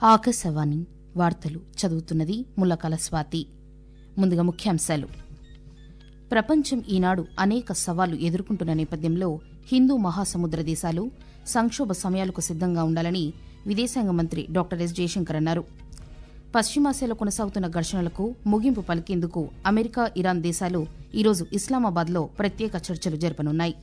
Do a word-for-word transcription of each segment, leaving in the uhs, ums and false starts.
ఆకాశవాణి వార్తలు చదువుతున్నది ముల్లకాల స్వాతి. ముందుగా ముఖ్యాంశాలు. ప్రపంచం ఈనాడు అనేక సవాళ్లు ఎదుర్కొంటున్న నేపథ్యంలో హిందూ మహాసముద్ర దేశాలు సంక్షోభ సమయాలకు సిద్దంగా ఉండాలని విదేశాంగ మంత్రి డాక్టర్ ఎస్ జయశంకర్ అన్నారు. పశ్చిమాసియాలో కొనసాగుతున్న ఘర్షణలకు ముగింపు పలికేందుకు అమెరికా, ఇరాన్ దేశాలు ఈరోజు ఇస్లామాబాద్లో ప్రత్యేక చర్చలు జరపనున్నాయి.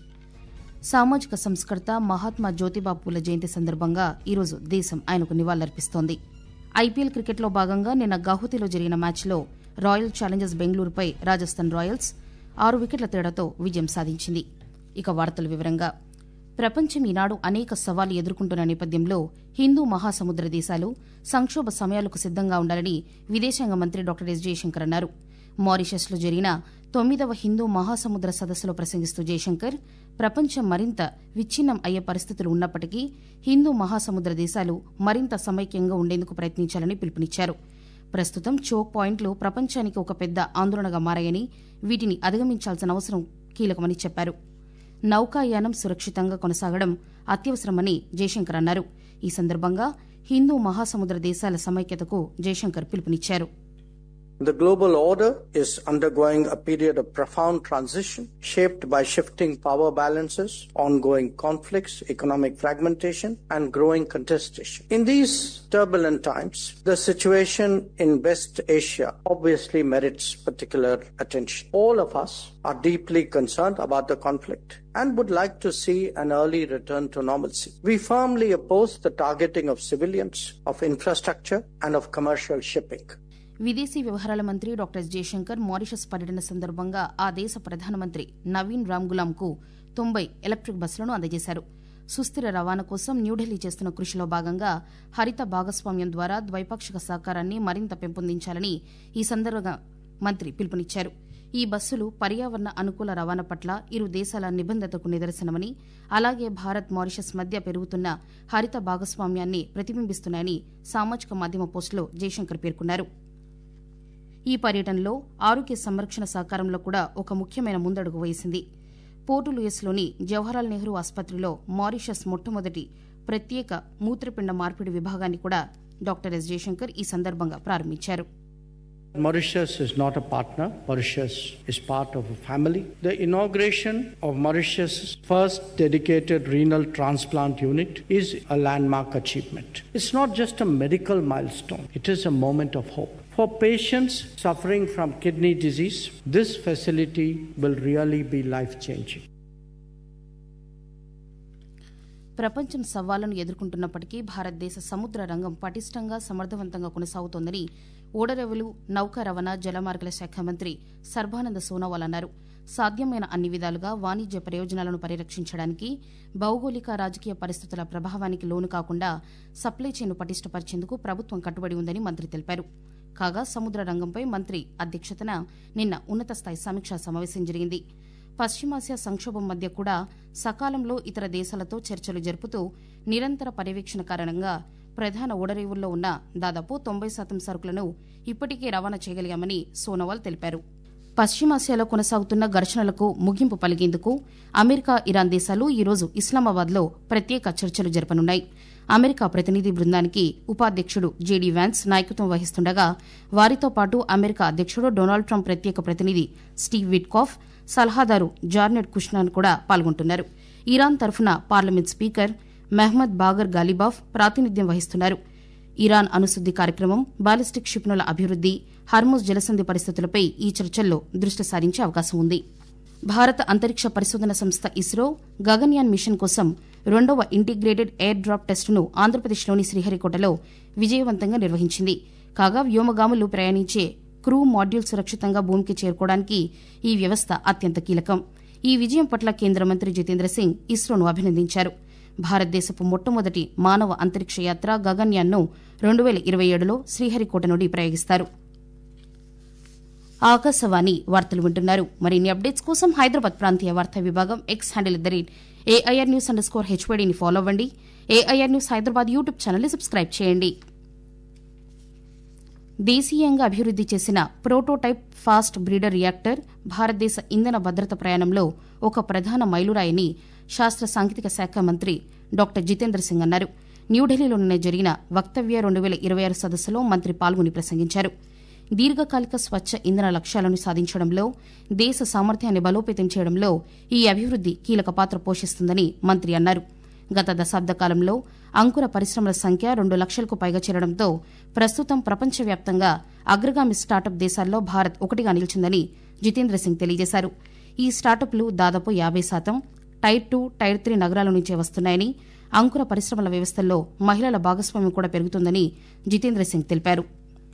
సామాజిక సంస్కర్త మహాత్మా జ్యోతిబా పూల జయంతి సందర్భంగా ఈరోజు దేశం ఆయనకు నివాళులర్పిస్తోంది. ఐపీఎల్ క్రికెట్లో భాగంగా నిన్న గౌహతిలో జరిగిన మ్యాచ్లో రాయల్ ఛాలెంజర్స్ బెంగళూరుపై రాజస్థాన్ రాయల్స్ ఆరు వికెట్ల తేడాతో విజయం సాధించింది. ఇక వార్తల వివరంగా. ప్రపంచం ఈనాడు అనేక సవాళ్లు ఎదుర్కొంటున్న నేపథ్యంలో హిందూ మహాసముద్ర దేశాలు సంక్షోభ సమయాలకు సిద్దంగా ఉండాలని విదేశాంగ మంత్రి డాక్టర్ ఎస్ జయశంకర్ అన్నారు. మారిషస్లో జరిగిన తొమ్మిదవ హిందూ మహాసముద్ర సదస్సులో ప్రసంగిస్తూ జయశంకర్ ప్రపంచం మరింత విచ్ఛిన్నం అయ్యే పరిస్థితులు ఉన్నప్పటికీ హిందూ మహాసముద్ర దేశాలు మరింత సమైక్యంగా ఉండేందుకు ప్రయత్నించాలని పిలుపునిచ్చారు. ప్రస్తుతం చోక్ పాయింట్లు ప్రపంచానికి ఒక పెద్ద ఆందోళనగా మారాయని, వీటిని అధిగమించాల్సిన అవసరం కీలకమని చెప్పారు. నౌకాయానం సురక్షితంగా కొనసాగడం అత్యవసరమని జయశంకర్ అన్నారు. ఈ సందర్భంగా హిందూ మహాసముద్ర దేశాల సమైక్యతకు జయశంకర్ పిలుపునిచ్చారు. The global order is undergoing a period of profound transition shaped by shifting power balances, ongoing conflicts, economic fragmentation, and growing contestation. In these turbulent times, the situation in West Asia obviously merits particular attention. All of us are deeply concerned about the conflict and would like to see an early return to normalcy. We firmly oppose the targeting of civilians, of infrastructure, and of commercial shipping. విదేశీ వ్యవహారాల మంత్రి doctor yes Jayashankar Mauritius పర్యటన సందర్భంగా ఆ దేశ ప్రధానమంత్రి నవీన్ రామ్గులాంకు తొంభై electric బస్సులను అందజేశారు. సుస్థిర రవాణా కోసం న్యూఢిల్లీ చేస్తున్న కృషిలో భాగంగా హరిత భాగస్వామ్యం ద్వారా ద్వైపాక్షిక సహకారాన్ని మరింత పెంపొందించాలని ఈ సందర్భంగా మంత్రి పిలుపునిచ్చారు. ఈ బస్సులు పర్యావరణ అనుకూల రవాణా పట్ల ఇరు దేశాల నిబంధతకు నిదర్శనమని, అలాగే భారత్ మారిషస్ మధ్య పెరుగుతున్న హరిత భాగస్వామ్యాన్ని ప్రతిబింబిస్తున్నాయని సామాజిక మాధ్యమ పోస్టులో జయశంకర్ పేర్కొన్నారు. ఈ పర్యటనలో ఆరోగ్య సంరక్షణ సహకారంలో కూడా ఒక ముఖ్యమైన ముందడుగు వేసింది. పోర్టు లూయిస్లోని జవహర్లాల్ నెహ్రూ ఆసుపత్రిలో మారిషస్ మొట్టమొదటి ప్రత్యేక మూత్రపిండ మార్పిడి విభాగాన్ని కూడా డాక్టర్ ఎస్ జయశంకర్ ఈ సందర్భంగా ప్రారంభించారు. Mauritius is not a partner. Mauritius is part of a family. The inauguration of Mauritius' first dedicated renal transplant unit is a landmark achievement. It's not just a medical milestone. It is a moment of hope. For patients suffering from kidney disease, this facility will really be life-changing. ప్రపంచం సవాళ్లను ఎదుర్కొంటున్నప్పటికీ భారతదేశ సముద్ర రంగం పటిష్టంగా సమర్థవంతంగా కొనసాగుతోందని ఓడరేవులు, నౌకా రవాణా, జలమార్గాల శాఖ మంత్రి సర్బానంద సోనోవాల్ అన్నారు. సాధ్యమైన అన్ని విధాలుగా వాణిజ్య ప్రయోజనాలను పరిరక్షించడానికి, భౌగోళిక రాజకీయ పరిస్థితుల ప్రభావానికి లోను కాకుండా సప్లై చైన్ను పటిష్టపరిచేందుకు ప్రభుత్వం కట్టుబడి ఉందని మంత్రి తెలిపారు. కాగా సముద్ర రంగంపై మంత్రి అధ్యక్షతన నిన్న ఉన్నత స్థాయి సమీక్షా సమావేశం జరిగింది. పశ్చిమాసియా సంక్షోభం మధ్య కూడా సకాలంలో ఇతర దేశాలతో చర్చలు జరుపుతూ నిరంతర పర్యవేక్షణ కారణంగా ప్రధాన ఓడరేవుల్లో ఉన్న దాదాపు తొంభై శాతం సరుకులను ఇప్పటికే రవాణా చేయగలిగామని సోనోవాల్ తెలిపారు. పశ్చిమాసియాలో కొనసాగుతున్న ఘర్షణలకు ముగింపు పలిగేందుకు అమెరికా, ఇరాన్ దేశాలు ఈరోజు ఇస్లామాబాద్లో ప్రత్యేక చర్చలు జరపనున్నాయి. అమెరికా ప్రతినిధి బృందానికి ఉపాధ్యక్షుడు జేడీ వ్యాన్స్ నాయకత్వం వహిస్తుండగా, వారితో పాటు అమెరికా అధ్యక్షుడు డొనాల్డ్ ట్రంప్ ప్రత్యేక ప్రతినిధి స్టీవ్ విట్కాఫ్, సలహాదారు జార్నెట్ కుష్నర్ కూడా పాల్గొంటున్నారు. ఇరాన్ తరఫున parliament speaker Mohammad Bagher Ghalibaf ప్రాతినిధ్యం వహిస్తున్నారు. ఇరాన్ అణుశుద్ది కార్యక్రమం, బాలిస్టిక్ క్షిపణుల అభివృద్ది, హర్ముజ్ జలసంధి పరిస్థితులపై ఈ చర్చల్లో దృష్టి సారించే అవకాశం ఉంది. భారత అంతరిక్ష పరిశోధన సంస్థ ఇస్రో గగన్యాన్ మిషన్ కోసం రెండవ ఇంటిగ్రేటెడ్ ఎయిర్ డ్రాప్ టెస్టును ఆంధ్రప్రదేశ్లోని శ్రీహరికోటలో విజయవంతంగా నిర్వహించింది. కాగా వ్యోమగాములు ప్రయాణించే క్రూ మాడ్యూల్ సురక్షితంగా భూమికి చేరుకోవడానికి ఈ వ్యవస్థ అత్యంత కీలకం. ఈ విజయం పట్ల కేంద్ర మంత్రి జితేంద్ర సింగ్ ఇస్రోను అభినందించారు. భారతదేశపు మొట్టమొదటి మానవ అంతరిక్ష యాత్ర గగన్యాన్ను రెండు వేల ఇరవై ఏడులో శ్రీహరికోట నుండి ప్రయోగిస్తారు. ఆకాశవాణి వార్తలు వింటున్నారు. మరిన్ని అప్డేట్స్ కోసం హైదరాబాద్ ప్రాంతీయ వార్తా విభాగం X handle at the rate AIR news underscore హెచ్వైడీని ఫాలో అవ్వండి. ఏఐఆర్ న్యూస్ హైదరాబాద్ యూట్యూబ్ ఛానల్ని సబ్స్క్రైబ్ చేయండి. దేశీయంగా అభివృద్ది చేసిన ప్రోటోటైప్ ఫాస్ట్ బ్రీడర్ రియాక్టర్ భారతదేశ ఇంధన భద్రత ప్రయాణంలో ఒక ప్రధాన మైలురాయని శాస్త్ర సాంకేతిక శాఖ మంత్రి డాక్టర్ జితేంద్ర సింగ్ అన్నారు. న్యూఢిల్లీలో నిన్న జరిగిన వక్తవ్య రెండు వేల ఇరవై ఆరు సదస్సులో మంత్రి పాల్గొని ప్రసంగించారు. దీర్ఘకాలిక స్వచ్ఛ ఇంధన లక్ష్యాలను సాధించడంలో, దేశ సామర్థ్యాన్ని బలోపేతం చేయడంలో ఈ అభివృద్ది కీలక పాత్ర పోషిస్తుందని మంత్రి అన్నారు. గత దశాబ్ద కాలంలో అంకుర పరిశ్రమల సంఖ్య రెండు లక్షలకు పైగా చేరడంతో ప్రస్తుతం ప్రపంచవ్యాప్తంగా అగ్రగామి స్టార్టప్ దేశాల్లో భారత్ ఒకటిగా నిలిచిందని జితేంద్ర సింగ్ తెలియజేశారు. ఈ స్టార్టప్లు దాదాపు యాబై శాతం టైర్ టూ, టైర్ త్రీ నగరాల నుంచే వస్తున్నాయని, అంకుర పరిశ్రమల వ్యవస్థల్లో మహిళల భాగస్వామ్యం కూడా పెరుగుతుందని జితేంద్ర సింగ్ తెలిపారు.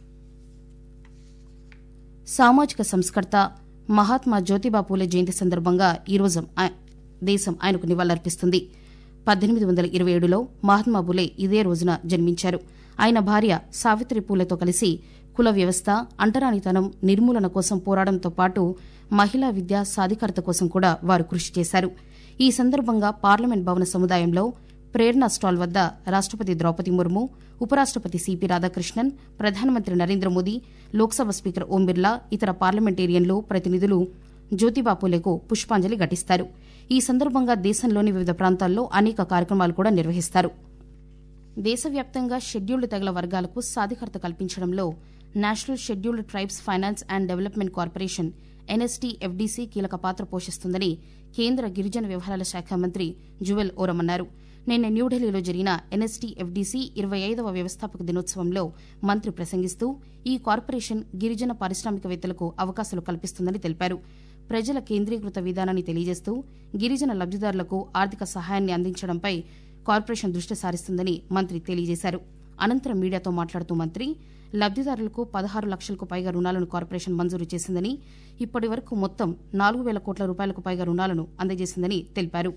సామాజిక సంస్కర్త మహాత్మా జ్యోతిబా పూలే జయంతి సందర్భంగా ఈరోజు దేశం ఆయనకు నివాళులర్పిస్తుంది. పద్దెనిమిది వందల ఇరవై ఏడులో మహాత్మా పూలే ఇదే రోజున జన్మించారు. ఆయన భార్య సావిత్రి పూలేతో కలిసి కుల వ్యవస్థ, అంటరానితనం నిర్మూలన కోసం పోరాడంతో పాటు మహిళా విద్యా సాధికారత కోసం కూడా వారు కృషి చేశారు. ఈ సందర్భంగా పార్లమెంట్ భవన సముదాయంలో ప్రేరణ స్టాల్ వద్ద రాష్టపతి ద్రౌపది ముర్ము, ఉపరాష్టపతి సిపి రాధాకృష్ణన్, ప్రధానమంత్రి నరేంద్ర మోదీ, లోక్సభ స్పీకర్ ఓం బిర్లా, ఇతర పార్లమెంటేరియన్లు, ప్రతినిధులు జ్యోతిబా పూలేకు పుష్పాంజలి ఘటిస్తారు. ఈ సందర్భంగా దేశంలోని వివిధ ప్రాంతాల్లో అనేక కార్యక్రమాలు కూడా నిర్వహిస్తారు. దేశవ్యాప్తంగా షెడ్యూల్డ్ తెగల వర్గాలకు సాధికారత కల్పించడంలో national scheduled tribes finance and development corporation NST FDC కీలక పాత్ర పోషిస్తుందని కేంద్ర గిరిజన వ్యవహారాల శాఖ మంత్రి జువెల్ ఓరం అన్నారు. నిన్న న్యూఢిల్లీలో జరిగిన ఎన్ఎస్టీ ఎఫ్డీసీ ఇరవై ఐదవ వ్యవస్థాపక దినోత్సవంలో మంత్రి ప్రసంగిస్తూ ఈ కార్పొరేషన్ గిరిజన పారిశ్రామికవేత్తలకు అవకాశాలు కల్పిస్తుందని తెలిపారు. ప్రజల కేంద్రీకృత విధానాన్ని తెలియజేస్తూ గిరిజన లబ్దిదారులకు ఆర్థిక సహాయాన్ని అందించడంపై కార్పొరేషన్ దృష్టి సారిస్తుందని మంత్రి తెలియజేశారు. అనంతరం మీడియాతో మాట్లాడుతూ మంత్రి లబ్దిదారులకు పదహారు లక్షలకు పైగా రుణాలను కార్పొరేషన్ మంజూరు చేసిందని, ఇప్పటి వరకు మొత్తం నాలుగు వేల కోట్ల రూపాయలకు పైగా రుణాలను అందజేసిందని తెలిపారు.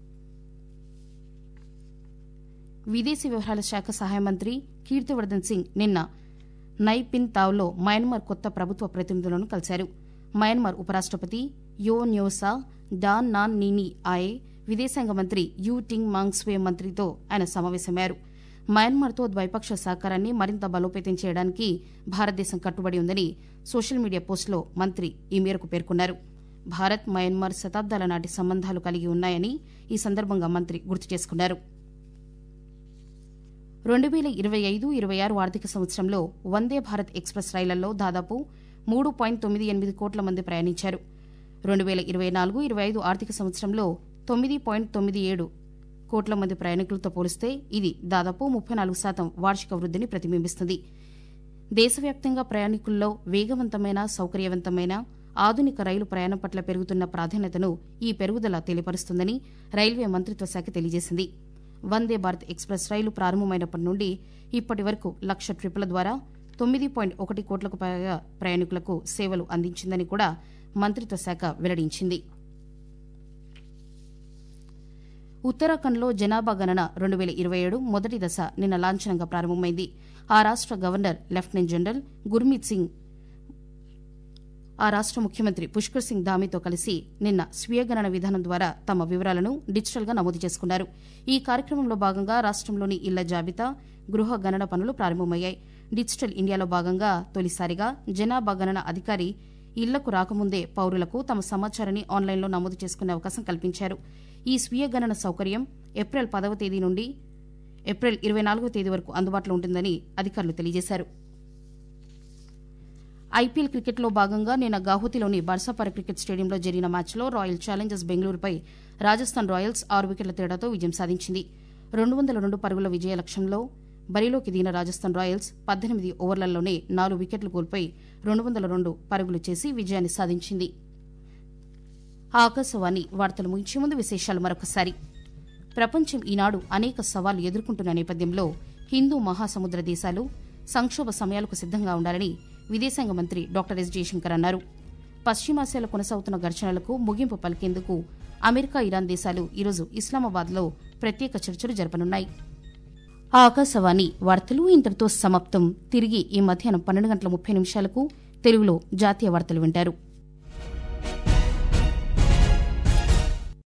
విదేశీ వ్యవహారాల శాఖ సహాయ మంత్రి కీర్తివర్దన్ సింగ్ నిన్న నై పిన్ తావ్లో మయన్మార్ కొత్త ప్రభుత్వ ప్రతినిధులను కలిశారు. మయన్మార్ ఉపరాష్టపతి యో న్యోసా డాన్ నాన్ నీని ఆయే, విదేశాంగ మంత్రి యూ టింగ్ మాంగ్స్వే మంత్రితో ఆయన సమావేశమయ్యారు. మయన్మార్తో ద్వైపాక్షిక సహకారాన్ని మరింత బలోపేతం చేయడానికి భారతదేశం కట్టుబడి ఉందని సోషల్ మీడియా పోస్టులో మంత్రి ఈ మేరకు పేర్కొన్నారు. భారత్, మయన్మార్ శతాబ్దాల నాటి సంబంధాలు కలిగి ఉన్నాయని ఈ సందర్భంగా మంత్రి గుర్తు చేసుకున్నారు. రెండు వేల ఇరవై ఐదు ఇరవై ఆరు ఆర్థిక సంవత్సరంలో వందే భారత్ ఎక్స్ప్రెస్ రైళ్లలో దాదాపు మూడు పాయింట్ తొమ్మిది ఎనిమిది కోట్ల మంది ప్రయాణించారు. రెండు వేల ఇరవై నాలుగు ఇరవై ఐదు ఆర్థిక సంవత్సరంలో తొమ్మిది పాయింట్ తొమ్మిది ఏడు కోట్ల మంది ప్రయాణికులతో పోలిస్తే ఇది దాదాపు ముప్పై నాలుగు శాతం వార్షిక వృద్దిని ప్రతిబింబిస్తుంది. దేశవ్యాప్తంగా ప్రయాణికుల్లో వేగవంతమైన, సౌకర్యవంతమైన, ఆధునిక రైలు ప్రయాణం పట్ల పెరుగుతున్న ప్రాధాన్యతను ఈ పెరుగుదల తెలియపరుస్తుందని రైల్వే మంత్రిత్వ శాఖ తెలియజేసింది. వందే భారత్ ఎక్స్ప్రెస్ రైలు ప్రారంభమైనప్పటి నుండి ఇప్పటి వరకు లక్ష ట్రిప్పుల ద్వారా తొమ్మిది పాయింట్ ఒకటి కోట్లకు పైగా ప్రయాణికులకు సేవలు అందించిందని కూడా మంత్రిత్వ శాఖ వెల్లడించింది. ఉత్తరాఖండ్లో జనాభా గణన రెండు వేల ఇరవై ఏడు మొదటి దశ నిన్న లాంఛనంగా ప్రారంభమైంది. ఆ రాష్ట governor lieutenant general Gurmeet Singh ఆ రాష్ట ముఖ్యమంత్రి పుష్కర్ సింగ్ ధామీతో కలిసి నిన్న స్వీయ గణన విధానం ద్వారా తమ వివరాలను డిజిటల్గా నమోదు చేసుకున్నారు. ఈ కార్యక్రమంలో భాగంగా రాష్టంలోని ఇళ్ల జాబితా, గృహ గణన పనులు ప్రారంభమయ్యాయి. డిజిటల్ ఇండియాలో భాగంగా తొలిసారిగా జనాభా గణన అధికారి ఇళ్లకు రాకముందే పౌరులకు తమ సమాచారాన్ని ఆన్లైన్లో నమోదు చేసుకునే అవకాశం కల్పించారు. ఈ స్వీయ గణన సౌకర్యం ఏప్రిల్ పదవ తేదీ నుండి ఏప్రిల్ ఇరవై నాలుగవ తేదీ వరకు అందుబాటులో ఉంటుందని అధికారులు తెలియజేశారు. ఐపీఎల్ క్రికెట్లో భాగంగా నిన్న గౌహతిలోని బర్సాపర క్రికెట్ స్టేడియంలో జరిగిన మ్యాచ్లో రాయల్ ఛాలెంజర్స్ బెంగళూరుపై రాజస్థాన్ రాయల్స్ ఆరు వికెట్ల తేడాతో విజయం సాధించింది. రెండు వందల రెండు పరుగుల విజయ లక్ష్యంలో బరిలోకి దిగిన రాజస్థాన్ రాయల్స్ పద్దెనిమిది ఓవర్లలోనే నాలుగు వికెట్లు కోల్పోయి రెండు వందల రెండు పరుగులు చేసి విజయాన్ని సాధించింది. ఆకాశవాణి వార్తలు ముగించే ముందు విశేషాలు మరొకసారి. ప్రపంచం ఈనాడు అనేక సవాళ్లు ఎదుర్కొంటున్న నేపథ్యంలో హిందూ మహాసముద్ర దేశాలు సంక్షోభ సమయాలకు సిద్దంగా ఉండాలని విదేశాంగ మంత్రి డాక్టర్ ఎస్ జయశంకర్ అన్నారు. పశ్చిమాసియాలో కొనసాగుతున్న ఘర్షణలకు ముగింపు పలికేందుకు అమెరికా, ఇరాన్ దేశాలు ఈరోజు ఇస్లామాబాద్లో ప్రత్యేక చర్చలు జరపనున్నాయి. ఆకాశవాణి వార్తలు ఇంతటితో సమాప్తం. తిరిగి ఈ మధ్యాహ్నం పన్నెండు గంటల ముప్పై నిమిషాలకు తెలుగులో జాతీయ వార్తలు వింటారు.